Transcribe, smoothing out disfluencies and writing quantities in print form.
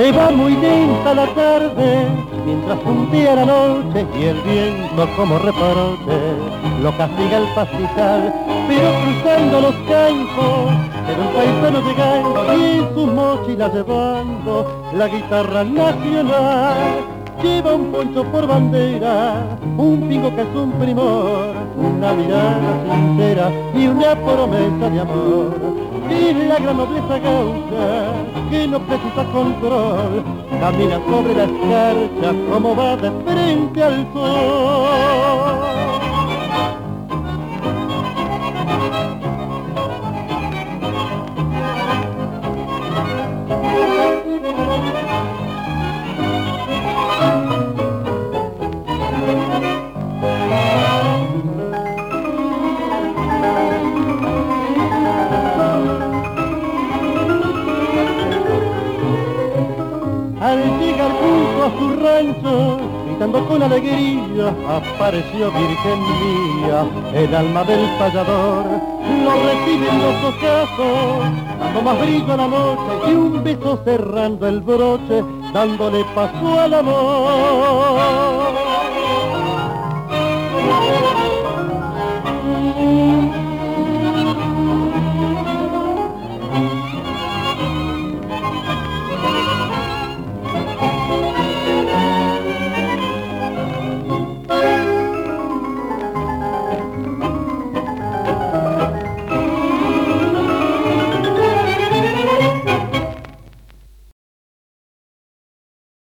Se va muy lenta la tarde, mientras puntea la noche y el viento como reproche lo castiga el pastizal, pero cruzando los campos, era un paisano llegando y en sus mochilas llevando la guitarra nacional. Lleva un poncho por bandera, un pingo que es un primor, una mirada sincera y una promesa de amor. Y la gran nobleza gaucha, que no precisa control, camina sobre la escarcha como va de frente al sol. Al llegar junto a su rancho, gritando con alegría, apareció Virgen mía, el alma del payador. Lo reciben los ojazos, dando más brillo a la noche, y un beso cerrando el broche, dándole paso al amor.